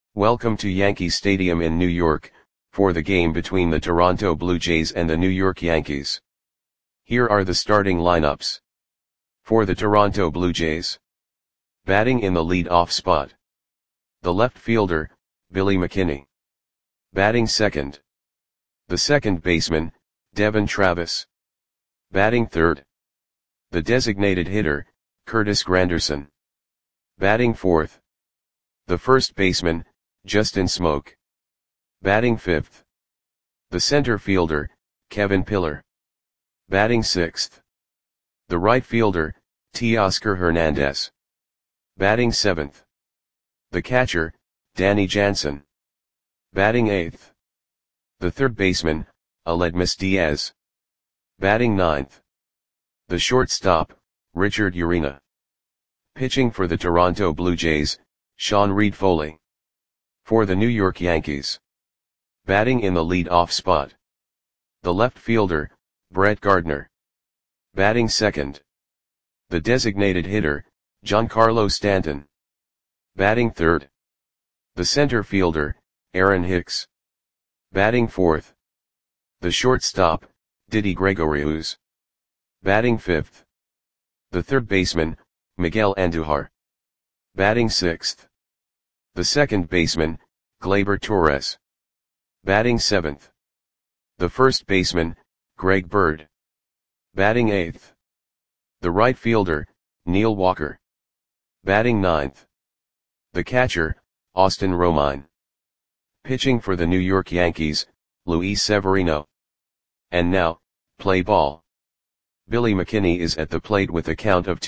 Welcome to Yankee Stadium in New York, for the game between the Toronto Blue Jays and the New York Yankees. Here are the starting lineups. For the Toronto Blue Jays. Batting in the lead-off spot. The left fielder, Billy McKinney. Batting second. The second baseman, Devon Travis. Batting third. The designated hitter, Curtis Granderson. Batting fourth. The first baseman, Justin Smoak. Batting fifth. The center fielder, Kevin Pillar. Batting sixth. The right fielder, Teoscar Hernandez. Batting seventh. The catcher, Danny Jansen. Batting eighth. The third baseman, Aledmys Diaz. Batting ninth. The shortstop, Richard Urena. Pitching for the Toronto Blue Jays, Sean Reid-Foley. For the New York Yankees. Batting in the lead-off spot. The left fielder, Brett Gardner. Batting second. The designated hitter, Giancarlo Stanton. Batting third. The center fielder, Aaron Hicks. Batting fourth. The shortstop, Didi Gregorius. Batting fifth. The third baseman, Miguel Andujar. Batting sixth. The second baseman, Gleyber Torres. Batting seventh. The first baseman, Greg Bird. Batting eighth. The right fielder, Neil Walker. Batting ninth. The catcher, Austin Romine. Pitching for the New York Yankees, Luis Severino. And now, play ball. Billy McKinney is at the plate with a count of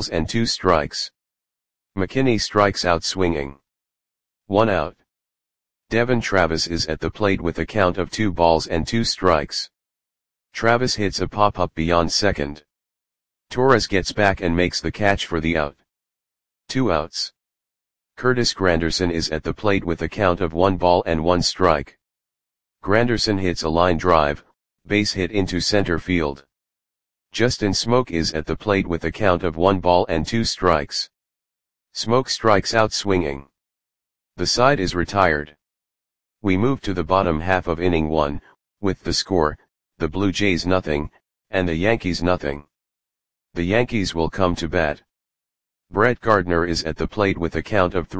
2-2. McKinney strikes out swinging. 1 out. Devon Travis is at the plate with a count of 2-2. Travis hits a pop-up beyond second. Torres gets back and makes the catch for the out. 2 outs. Curtis Granderson is at the plate with a count of 1-1. Granderson hits a line drive, base hit into center field. Justin Smoak is at the plate with a count of 1-2. Smoak strikes out swinging. The side is retired. We move to the bottom half of inning 1, with the score, the Blue Jays 0, and the Yankees 0. The Yankees will come to bat. Brett Gardner is at the plate with a count of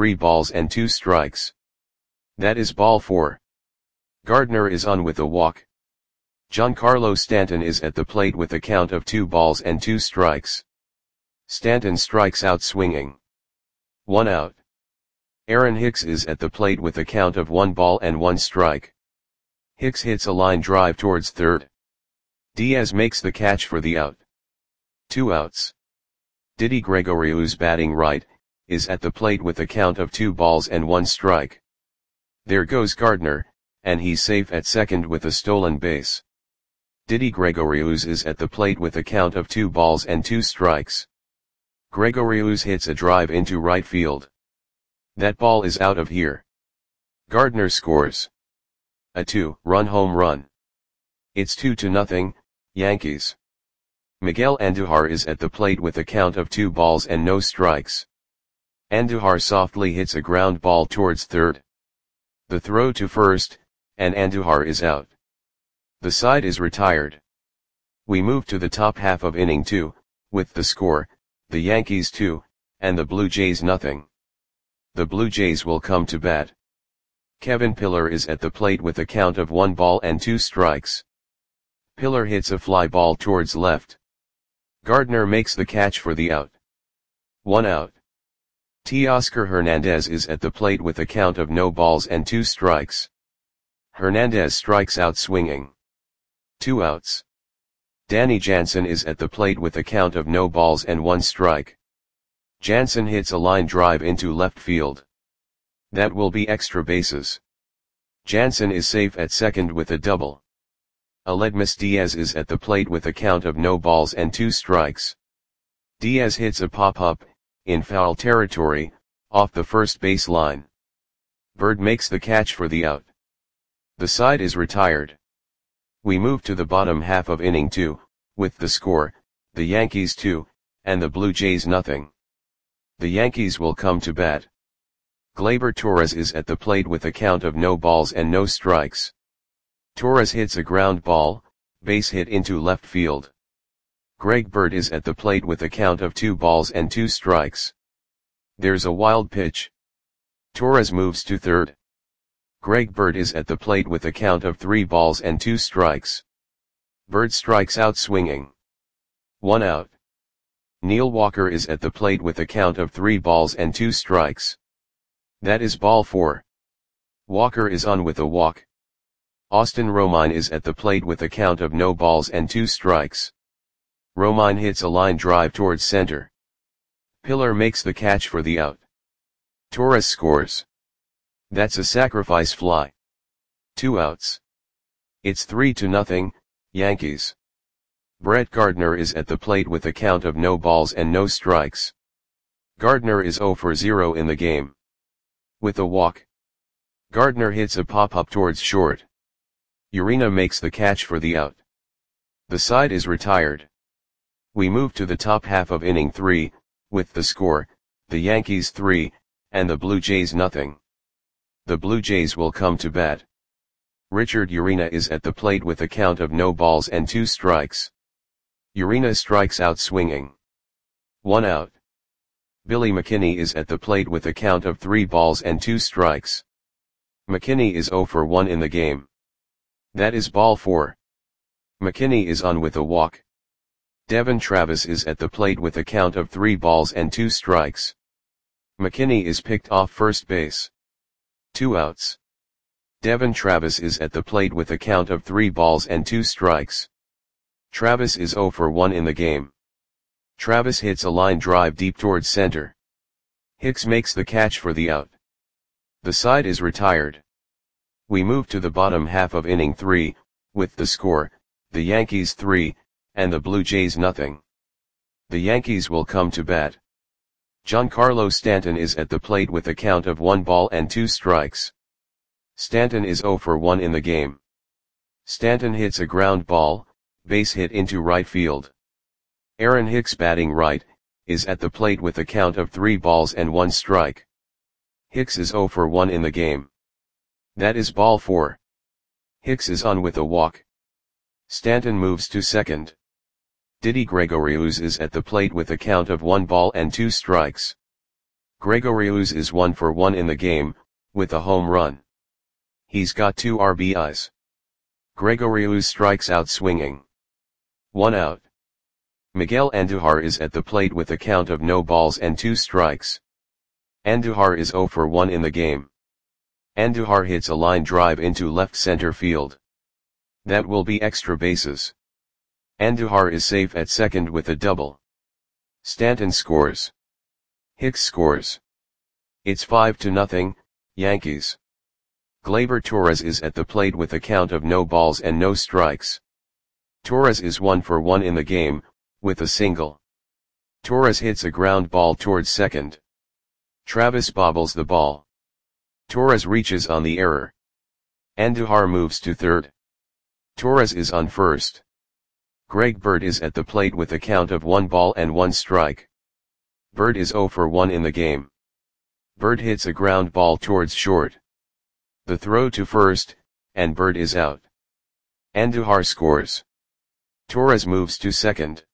3-2. That is ball 4. Gardner is on with a walk. Giancarlo Stanton is at the plate with a count of 2-2. Stanton strikes out swinging. 1 out. Aaron Hicks is at the plate with a count of 1-1. Hicks hits a line drive towards third. Diaz makes the catch for the out. 2 outs. Didi Gregorius, batting right, is at the plate with a count of 2-1. There goes Gardner, and he's safe at second with a stolen base. Didi Gregorius is at the plate with a count of 2-2. Gregorius hits a drive into right field. That ball is out of here. Gardner scores a 2-run home run. It's 2-0, Yankees. Miguel Andujar is at the plate with a count of 2-0. Andujar softly hits a ground ball towards third. The throw to first, and Andujar is out. The side is retired. We move to the top half of inning 2, with the score, the Yankees 2, and the Blue Jays 0. The Blue Jays will come to bat. Kevin Pillar is at the plate with a count of 1-2. Pillar hits a fly ball towards left. Gardner makes the catch for the out. 1 out. Teoscar Hernandez is at the plate with a count of 0-2. Hernandez strikes out swinging. 2 outs. Danny Jansen is at the plate with a count of 0-1. Jansen hits a line drive into left field. That will be extra bases. Jansen is safe at second with a double. Aledmys Diaz is at the plate with a count of 0-2. Diaz hits a pop-up, in foul territory, off the first base line. Bird makes the catch for the out. The side is retired. We move to the bottom half of inning 2, with the score, the Yankees 2, and the Blue Jays 0. The Yankees will come to bat. Gleyber Torres is at the plate with a count of no balls and no strikes. Torres hits a ground ball, base hit into left field. Greg Bird is at the plate with a count of 2 balls and 2 strikes. There's a wild pitch. Torres moves to third. Greg Bird is at the plate with a count of 3 balls and 2 strikes. Bird strikes out swinging. 1 out. Neil Walker is at the plate with a count of 3 balls and 2 strikes. That is ball 4. Walker is on with a walk. Austin Romine is at the plate with a count of no balls and 2 strikes. Romine hits a line drive towards center. Pillar makes the catch for the out. Torres scores. That's a sacrifice fly. 2 outs. It's 3-0, Yankees. Brett Gardner is at the plate with a count of no balls and no strikes. Gardner is 0 for 0 in the game. With a walk. Gardner hits a pop-up towards short. Urena makes the catch for the out. The side is retired. We move to the top half of inning 3, with the score, the Yankees 3, and the Blue Jays nothing. The Blue Jays will come to bat. Richard Urena is at the plate with a count of no balls and 2 strikes. Urena strikes out swinging. 1 out. Billy McKinney is at the plate with a count of 3 balls and 2 strikes. McKinney is 0 for 1 in the game. That is ball 4. McKinney is on with a walk. Devon Travis is at the plate with a count of 3 balls and 2 strikes. McKinney is picked off first base. 2 outs. Devon Travis is at the plate with a count of 3 balls and 2 strikes. Travis is 0 for 1 in the game. Travis hits a line drive deep towards center. Hicks makes the catch for the out. The side is retired. We move to the bottom half of inning 3, with the score, the Yankees 3, and the Blue Jays nothing. The Yankees will come to bat. Giancarlo Stanton is at the plate with a count of 1 ball and 2 strikes. Stanton is 0 for 1 in the game. Stanton hits a ground ball, base hit into right field. Aaron Hicks, batting right, is at the plate with a count of 3 balls and 1 strike. Hicks is 0 for 1 in the game. That is ball 4. Hicks is on with a walk. Stanton moves to second. Didi Gregorius is at the plate with a count of 1 ball and 2 strikes. Gregorius is 1 for 1 in the game, with a home run. He's got 2 RBIs. Gregorius strikes out swinging. 1 out. Miguel Andujar is at the plate with a count of no balls and 2 strikes. Andujar is 0 for 1 in the game. Andujar hits a line drive into left center field. That will be extra bases. Andujar is safe at second with a double. Stanton scores. Hicks scores. It's 5-0, Yankees. Gleyber Torres is at the plate with a count of no balls and no strikes. Torres is 1 for 1 in the game, with a single. Torres hits a ground ball towards second. Travis bobbles the ball. Torres reaches on the error. Andujar moves to third. Torres is on first. Greg Bird is at the plate with a count of 1 ball and 1 strike. Bird is 0 for 1 in the game. Bird hits a ground ball towards short. The throw to first, and Bird is out. Andujar scores. Torres moves to second.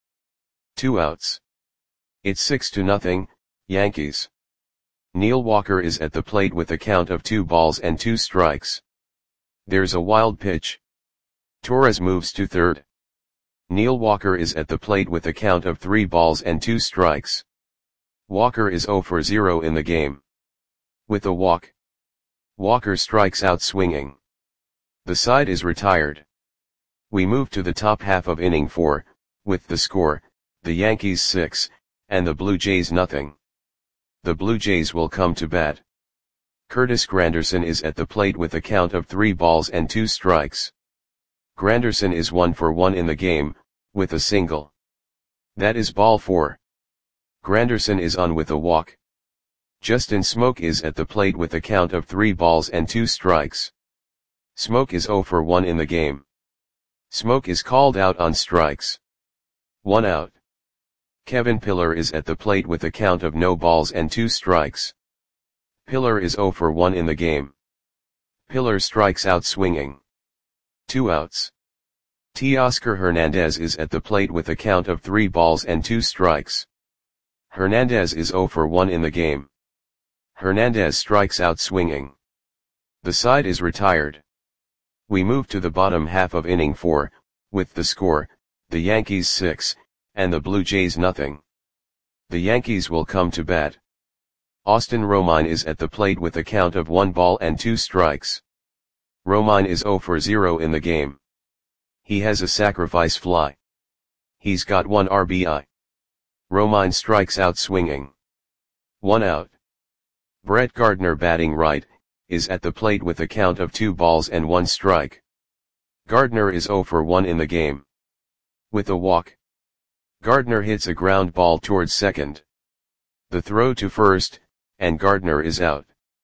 2 outs. It's 6-0, Yankees. Neil Walker is at the plate with a count of 2 balls and 2 strikes. There's a wild pitch. Torres moves to third. Neil Walker is at the plate with a count of 3 balls and 2 strikes. Walker is 0 for 0 in the game. With a walk. Walker strikes out swinging. The side is retired. We move to the top half of inning 4, with the score, the Yankees 6, and the Blue Jays nothing. The Blue Jays will come to bat. Curtis Granderson is at the plate with a count of 3 balls and 2 strikes. Granderson is 1 for 1 in the game, with a single. That is ball 4. Granderson is on with a walk. Justin Smoke is at the plate with a count of 3 balls and 2 strikes. Smoke is 0 for 1 in the game. Smoke is called out on strikes. 1 out. Kevin Pillar is at the plate with a count of no balls and 2 strikes. Pillar is 0 for 1 in the game. Pillar strikes out swinging. 2 outs. Teoscar Hernandez is at the plate with a count of 3 balls and 2 strikes. Hernandez is 0 for 1 in the game. Hernandez strikes out swinging. The side is retired. We move to the bottom half of inning 4, with the score, the Yankees 6, and the Blue Jays nothing. The Yankees will come to bat. Austin Romine is at the plate with a count of 1 ball and 2 strikes. Romine is 0 for 0 in the game. He has a sacrifice fly. He's got 1 RBI. Romine strikes out swinging. 1 out. Brett Gardner batting right, is at the plate with a count of 2 balls and 1 strike. Gardner is 0 for 1 in the game. With a walk. Gardner hits a ground ball towards second. The throw to first, and Gardner is out.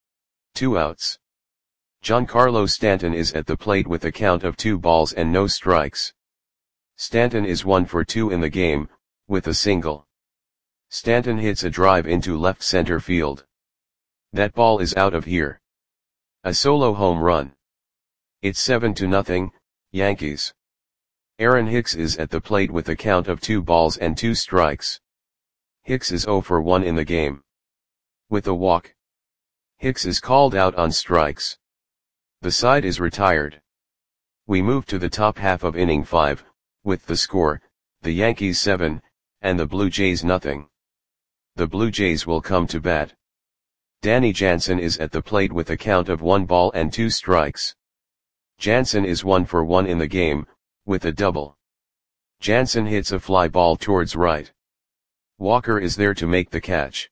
2 outs. Giancarlo Stanton is at the plate with a count of 2 balls and no strikes. Stanton is 1 for 2 in the game, with a single. Stanton hits a drive into left center field. That ball is out of here. A solo home run. It's 7-0, Yankees. Aaron Hicks is at the plate with a count of 2 balls and 2 strikes. Hicks is 0 for 1 in the game. With a walk. Hicks is called out on strikes. The side is retired. We move to the top half of inning 5, with the score, the Yankees 7, and the Blue Jays nothing. The Blue Jays will come to bat. Danny Jansen is at the plate with a count of 1 ball and 2 strikes. Jansen is 1 for 1 in the game, with a double. Jansen hits a fly ball towards right. Walker is there to make the catch.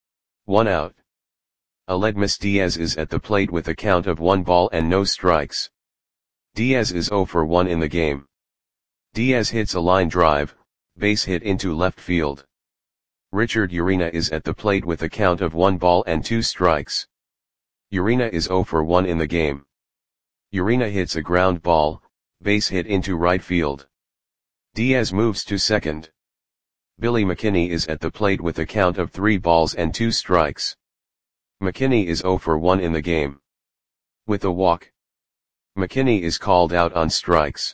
1 out. Aledmys Diaz is at the plate with a count of 1 ball and no strikes. Diaz is 0 for 1 in the game. Diaz hits a line drive, base hit into left field. Richard Urena is at the plate with a count of 1 ball and 2 strikes. Urena is 0 for 1 in the game. Urena hits a ground ball, base hit into right field. Diaz moves to second. Billy McKinney is at the plate with a count of 3 balls and 2 strikes. McKinney is 0 for 1 in the game. With a walk. McKinney is called out on strikes.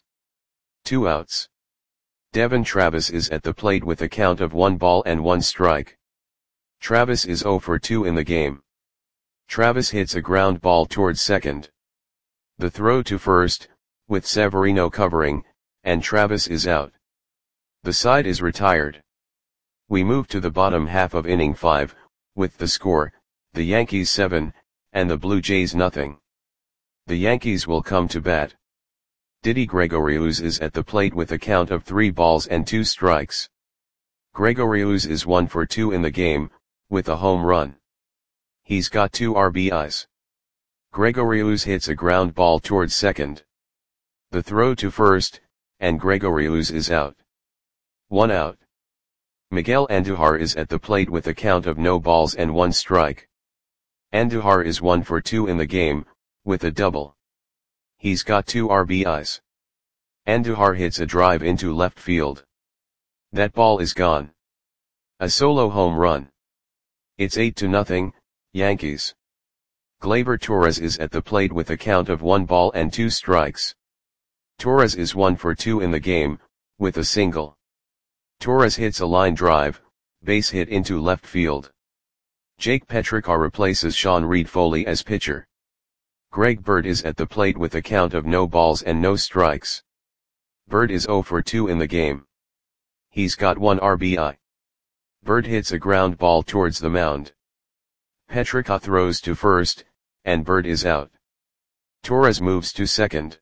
2 outs. Devon Travis is at the plate with a count of 1 ball and 1 strike. Travis is 0 for 2 in the game. Travis hits a ground ball towards second. The throw to first, with Severino covering, and Travis is out. The side is retired. We move to the bottom half of inning 5, with the score, the Yankees 7, and the Blue Jays nothing. The Yankees will come to bat. Didi Gregorius is at the plate with a count of 3 balls and 2 strikes. Gregorius is 1 for 2 in the game, with a home run. He's got 2 RBIs. Gregorius hits a ground ball towards second. The throw to first, and Gregorius is out. 1 out. Miguel Andujar is at the plate with a count of no balls and 1 strike. Andujar is 1 for 2 in the game, with a double. He's got 2 RBIs. Andujar hits a drive into left field. That ball is gone. A solo home run. It's 8-0, Yankees. Gleyber Torres is at the plate with a count of 1 ball and 2 strikes. Torres is 1 for 2 in the game, with a single. Torres hits a line drive, base hit into left field. Jake Petrichar replaces Sean Reed-Foley as pitcher. Greg Bird is at the plate with a count of no balls and no strikes. Bird is 0 for 2 in the game. He's got 1 RBI. Bird hits a ground ball towards the mound. Petrichar throws to first, and Bird is out. Torres moves to second.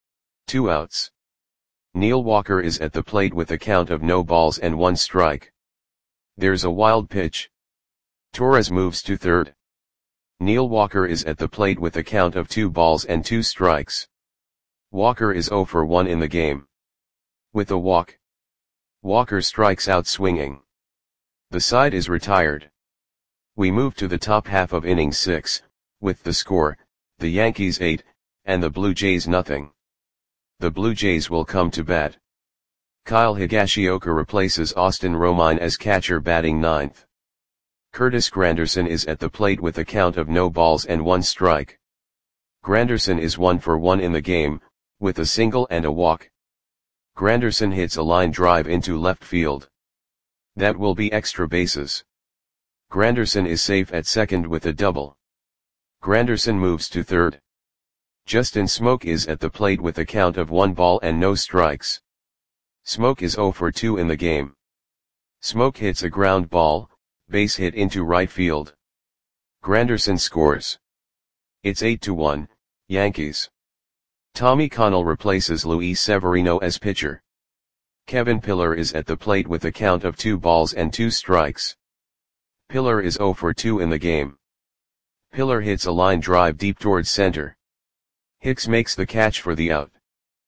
2 outs. Neil Walker is at the plate with a count of no balls and 1 strike. There's a wild pitch. Torres moves to third. Neil Walker is at the plate with a count of 2 balls and 2 strikes. Walker is 0 for 1 in the game. With a walk. Walker strikes out swinging. The side is retired. We move to the top half of inning 6, with the score, the Yankees 8, and the Blue Jays nothing. The Blue Jays will come to bat. Kyle Higashioka replaces Austin Romine as catcher batting ninth. Curtis Granderson is at the plate with a count of no balls and one strike. Granderson is 1 for 1 in the game, with a single and a walk. Granderson hits a line drive into left field. That will be extra bases. Granderson is safe at second with a double. Granderson moves to third. Justin Smoak is at the plate with a count of 1 ball and no strikes. Smoak is 0 for 2 in the game. Smoak hits a ground ball, base hit into right field. Granderson scores. It's 8-1, Yankees. Tommy Connell replaces Luis Severino as pitcher. Kevin Pillar is at the plate with a count of 2 balls and 2 strikes. Pillar is 0 for 2 in the game. Pillar hits a line drive deep towards center. Hicks makes the catch for the out.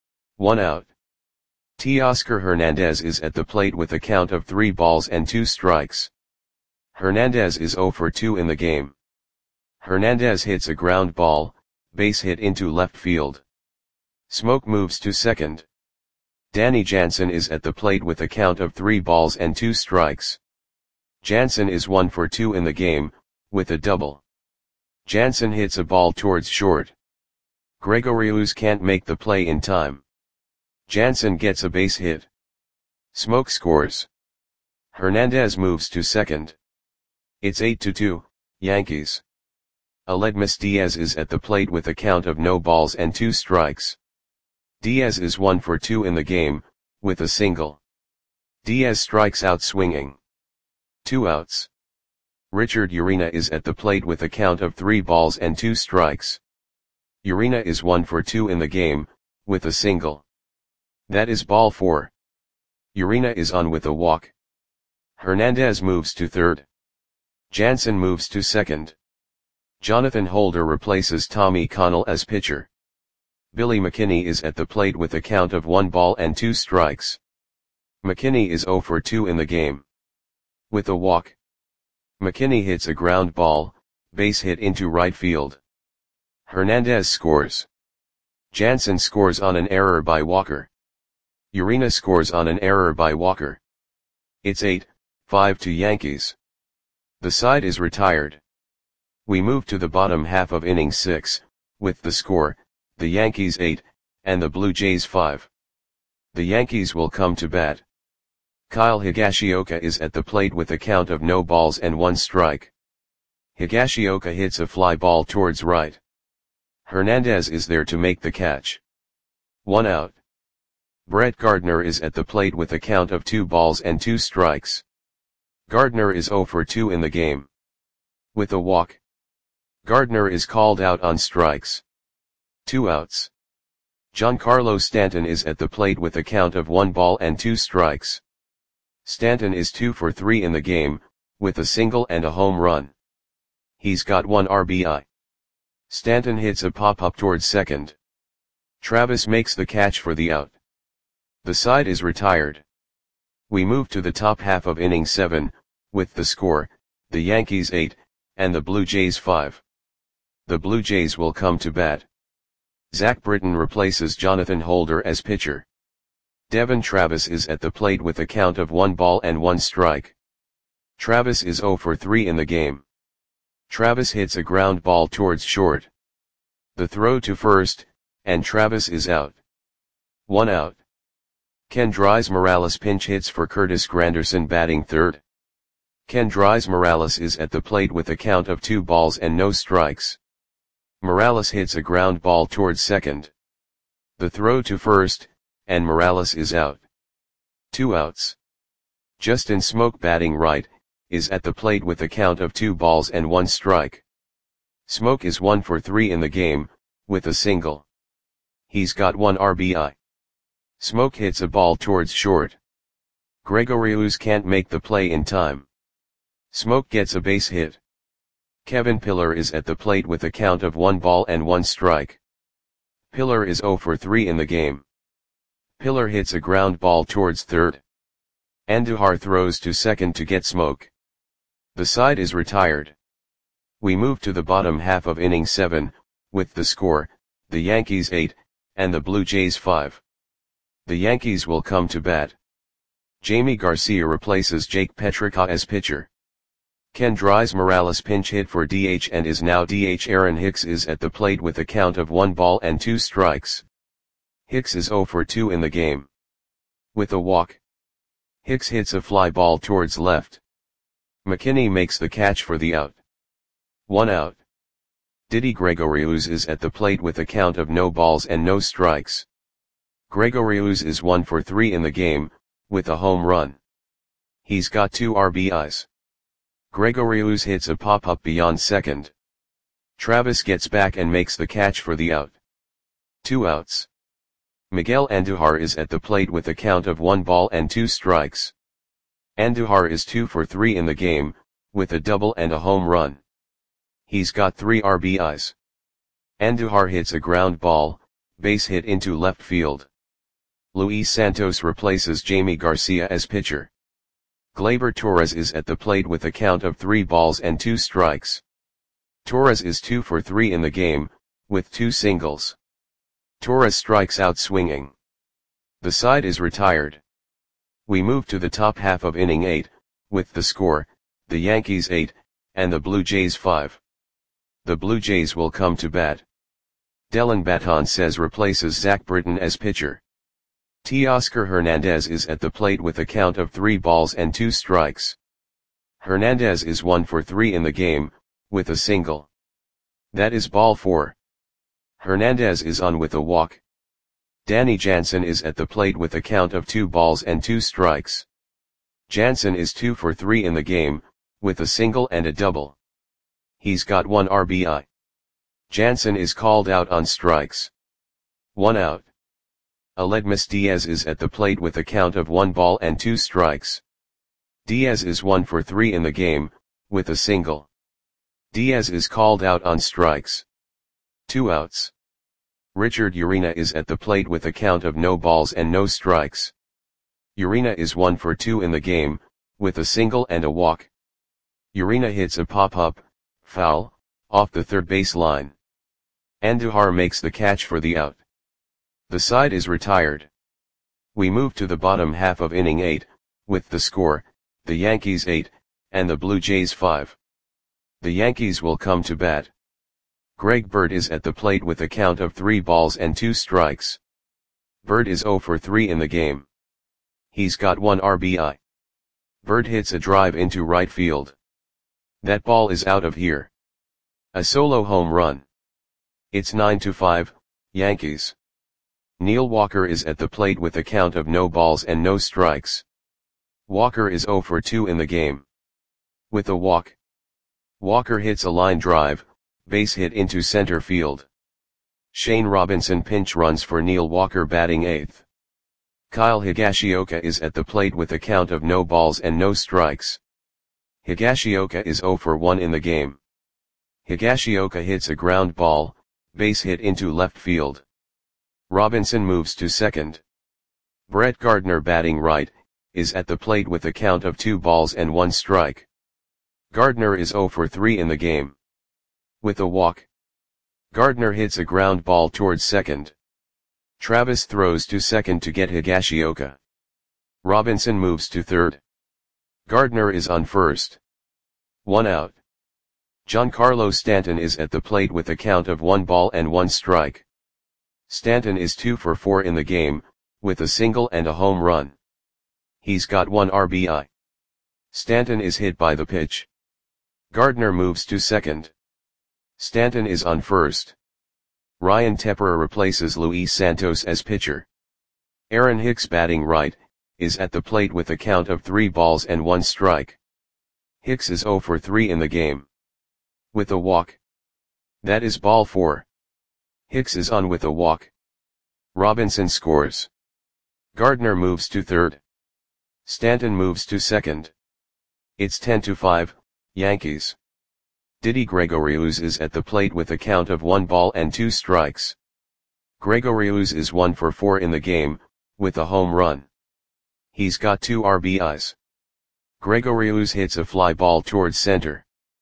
1 out. Teoscar Hernandez is at the plate with a count of 3 balls and 2 strikes. Hernandez is 0 for 2 in the game. Hernandez hits a ground ball, base hit into left field. Smoak moves to second. Danny Jansen is at the plate with a count of 3 balls and 2 strikes. Jansen is 1 for 2 in the game, with a double. Jansen hits a ball towards short. Gregorius can't make the play in time. Jansen gets a base hit. Smoak scores. Hernandez moves to second. It's 8-2, Yankees. Aledmus Diaz is at the plate with a count of no balls and 2 strikes. Diaz is 1 for 2 in the game, with a single. Diaz strikes out swinging. 2 outs. Richard Urena is at the plate with a count of 3 balls and 2 strikes. Urena is 1 for 2 in the game, with a single. That is ball 4. Urena is on with a walk. Hernandez moves to third. Jansen moves to second. Jonathan Holder replaces Tommy Connell as pitcher. Billy McKinney is at the plate with a count of 1 ball and 2 strikes. McKinney is 0 for 2 in the game. With a walk. McKinney hits a ground ball, base hit into right field. Hernandez scores. Jansen scores on an error by Walker. Urena scores on an error by Walker. It's 8-5 to Yankees. The side is retired. We move to the bottom half of inning 6, with the score, the Yankees 8, and the Blue Jays 5. The Yankees will come to bat. Kyle Higashioka is at the plate with a count of no balls and 1 strike. Higashioka hits a fly ball towards right. Hernandez is there to make the catch. 1 out. Brett Gardner is at the plate with a count of 2 balls and 2 strikes. Gardner is 0 for 2 in the game. With a walk. Gardner is called out on strikes. 2 outs. Giancarlo Stanton is at the plate with a count of 1 ball and 2 strikes. Stanton is 2 for 3 in the game, with a single and a home run. He's got 1 RBI. Stanton hits a pop-up towards second. Travis makes the catch for the out. The side is retired. We move to the top half of inning 7, with the score, the Yankees 8, and the Blue Jays 5. The Blue Jays will come to bat. Zach Britton replaces Jonathan Holder as pitcher. Devon Travis is at the plate with a count of 1 ball and 1 strike. Travis is 0 for 3 in the game. Travis hits a ground ball towards short. The throw to first, and Travis is out. 1 out. Kendrys Morales pinch hits for Curtis Granderson batting third. Kendrys Morales is at the plate with a count of 2 balls and no strikes. Morales hits a ground ball towards second. The throw to first, and Morales is out. 2 outs. Justin Smoak batting right, is at the plate with a count of 2 balls and 1 strike. Smoak is 1 for 3 in the game, with a single. He's got 1 RBI. Smoak hits a ball towards short. Gregorius can't make the play in time. Smoak gets a base hit. Kevin Pillar is at the plate with a count of 1 ball and 1 strike. Pillar is 0 for 3 in the game. Pillar hits a ground ball towards third. Andujar throws to second to get Smoak. The side is retired. We move to the bottom half of inning 7, with the score, the Yankees 8, and the Blue Jays 5. The Yankees will come to bat. Jamie Garcia replaces Jake Petricka as pitcher. Kendrys Morales pinch hit for DH and is now DH. Aaron Hicks is at the plate with a count of 1 ball and 2 strikes. Hicks is 0 for 2 in the game. With a walk, Hicks hits a fly ball towards left. McKinney makes the catch for the out. 1 out. Didi Gregorius is at the plate with a count of no balls and no strikes. Gregorius is 1 for 3 in the game, with a home run. He's got 2 RBIs. Gregorius hits a pop-up beyond second. Travis gets back and makes the catch for the out. 2 outs. Miguel Andujar is at the plate with a count of 1 ball and 2 strikes. Andujar is 2 for 3 in the game, with a double and a home run. He's got 3 RBIs. Andujar hits a ground ball, base hit into left field. Luis Santos replaces Jamie Garcia as pitcher. Gleyber Torres is at the plate with a count of 3 balls and 2 strikes. Torres is 2 for 3 in the game, with 2 singles. Torres strikes out swinging. The side is retired. We move to the top half of inning 8, with the score, the Yankees 8, and the Blue Jays 5. The Blue Jays will come to bat. Dellin Betances replaces Zach Britton as pitcher. Teoscar Hernandez is at the plate with a count of 3 balls and 2 strikes. Hernandez is 1 for 3 in the game, with a single. That is ball 4. Hernandez is on with a walk. Danny Jansen is at the plate with a count of 2 balls and 2 strikes. Jansen is 2 for 3 in the game, with a single and a double. He's got 1 RBI. Jansen is called out on strikes. 1 out. Aledmus Diaz is at the plate with a count of 1 ball and 2 strikes. Diaz is 1 for 3 in the game, with a single. Diaz is called out on strikes. 2 outs. Richard Urena is at the plate with a count of no balls and no strikes. Urena is 1 for 2 in the game, with a single and a walk. Urena hits a pop-up, foul, off the third base line. Andujar makes the catch for the out. The side is retired. We move to the bottom half of inning 8, with the score, the Yankees 8, and the Blue Jays 5. The Yankees will come to bat. Greg Bird is at the plate with a count of 3 balls and 2 strikes. Bird is 0 for 3 in the game. He's got 1 RBI. Bird hits a drive into right field. That ball is out of here. A solo home run. It's 9-5, Yankees. Neil Walker is at the plate with a count of no balls and no strikes. Walker is 0 for 2 in the game. With a walk, Walker hits a line drive, base hit into center field. Shane Robinson pinch runs for Neil Walker batting 8th. Kyle Higashioka is at the plate with a count of no balls and no strikes. Higashioka is 0 for 1 in the game. Higashioka hits a ground ball, base hit into left field. Robinson moves to second. Brett Gardner batting right, is at the plate with a count of 2 balls and 1 strike. Gardner is 0 for 3 in the game. With a walk, Gardner hits a ground ball towards second. Travis throws to second to get Higashioka. Robinson moves to third. Gardner is on first. 1 out. Giancarlo Stanton is at the plate with a count of 1 ball and 1 strike. Stanton is 2 for 4 in the game, with a single and a home run. He's got 1 RBI. Stanton is hit by the pitch. Gardner moves to second. Stanton is on first. Ryan Tepera replaces Luis Santos as pitcher. Aaron Hicks batting right, is at the plate with a count of 3 balls and 1 strike. Hicks is 0 for 3 in the game. With a walk. That is ball 4. Hicks is on with a walk. Robinson scores. Gardner moves to third. Stanton moves to second. It's 10-5, Yankees. Didi Gregorius is at the plate with a count of 1 ball and 2 strikes. Gregorius is 1 for 4 in the game, with a home run. He's got 2 RBIs. Gregorius hits a fly ball towards center.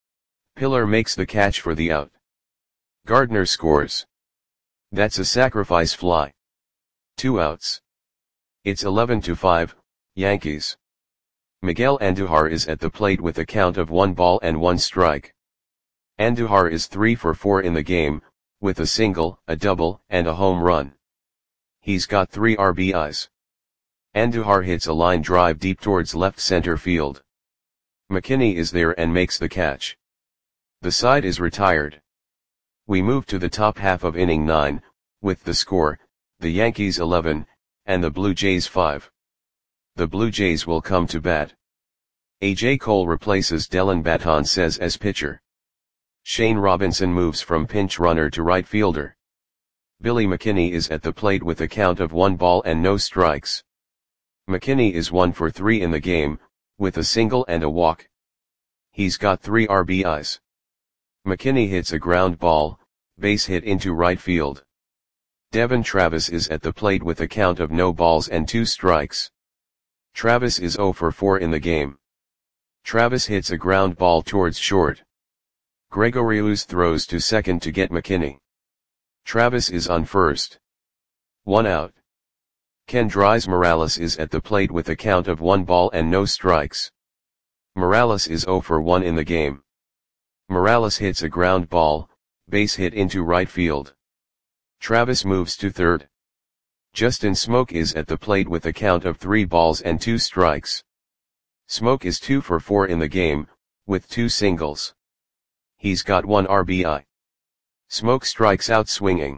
Pillar makes the catch for the out. Gardner scores. That's a sacrifice fly. 2 outs. It's 11-5, Yankees. Miguel Andujar is at the plate with a count of 1 ball and 1 strike. Andujar is 3 for 4 in the game, with a single, a double, and a home run. He's got 3 RBIs. Andujar hits a line drive deep towards left center field. McKinney is there and makes the catch. The side is retired. We move to the top half of inning 9, with the score, the Yankees 11, and the Blue Jays 5. The Blue Jays will come to bat. A.J. Cole replaces Dellin Betances as pitcher. Shane Robinson moves from pinch runner to right fielder. Billy McKinney is at the plate with a count of 1 ball and no strikes. McKinney is 1 for 3 in the game, with a single and a walk. He's got 3 RBIs. McKinney hits a ground ball, base hit into right field. Devon Travis is at the plate with a count of no balls and 2 strikes. Travis is 0 for 4 in the game. Travis hits a ground ball towards short. Gregorius throws to second to get McKinney. Travis is on first. 1 out. Kendrys Morales is at the plate with a count of 1 ball and no strikes. Morales is 0 for 1 in the game. Morales hits a ground ball, base hit into right field. Travis moves to third. Justin Smoke is at the plate with a count of 3 balls and 2 strikes. Smoke is 2 for 4 in the game, with 2 singles. He's got 1 RBI. Smoke strikes out swinging.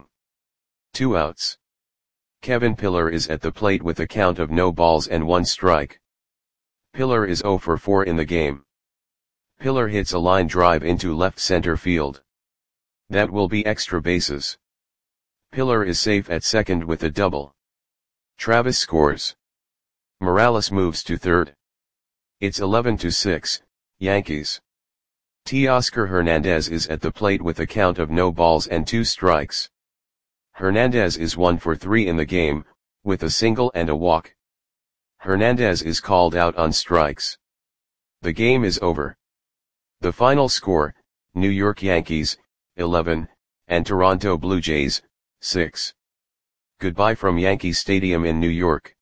2 outs. Kevin Pillar is at the plate with a count of no balls and 1 strike. Pillar is 0 for 4 in the game. Pillar hits a line drive into left center field. That will be extra bases. Pillar is safe at second with a double. Travis scores. Morales moves to third. It's 11-6, Yankees. Teoscar Hernandez is at the plate with a count of no balls and 2 strikes. Hernandez is 1 for 3 in the game, with a single and a walk. Hernandez is called out on strikes. The game is over. The final score, New York Yankees, 11, and Toronto Blue Jays, 6. Goodbye from Yankee Stadium in New York.